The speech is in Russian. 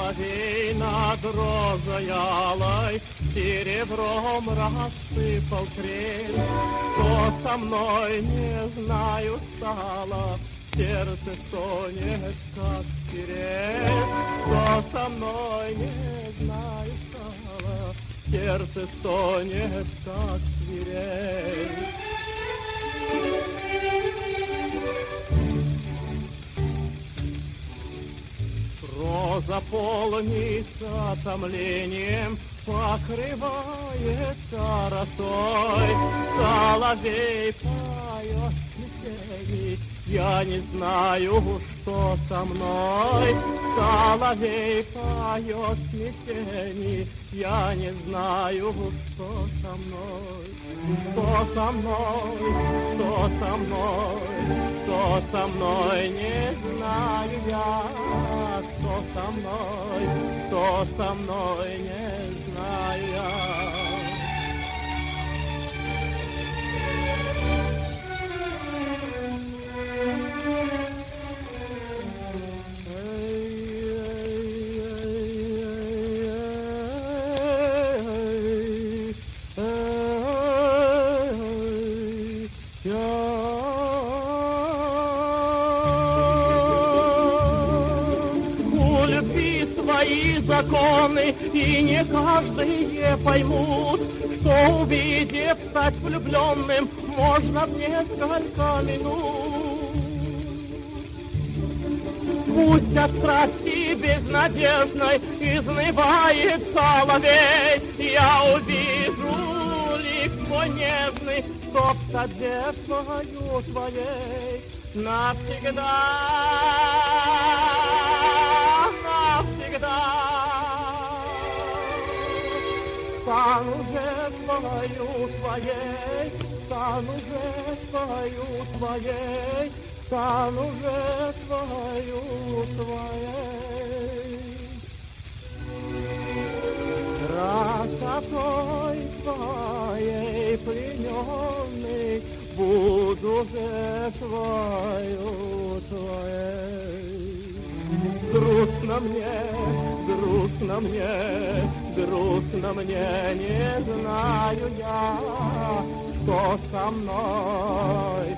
соловей над розой алой серебром рассыпал трель. Что со мной, не знаю, стало, сердце стонет, как сирень. Что со мной, не знаю, стало, сердце стонет, как свирель. Роза полнится томлением, покрывается росой. Соловей поет смятений, я не знаю, что со мной. Соловей поет смятений, я не знаю, что со мной. Что со мной, что со мной, что со мной, не знаю я. Что со мной, не знаю я. Свои законы, и не каждые поймут, что, увидев, стать влюбленным можно в несколько минут. Пусть от страсти безнадежной изнывает соловей, я увижу лик свой нежный, чтоб стать девушкою своей навсегда. Стану же свою твоей, стану же свою твоей, стану же свою твоей. Красотой твоей плененный буду же свою твоей. Грустно мне, грустно мне, грустно мне, не знаю я, что со мной,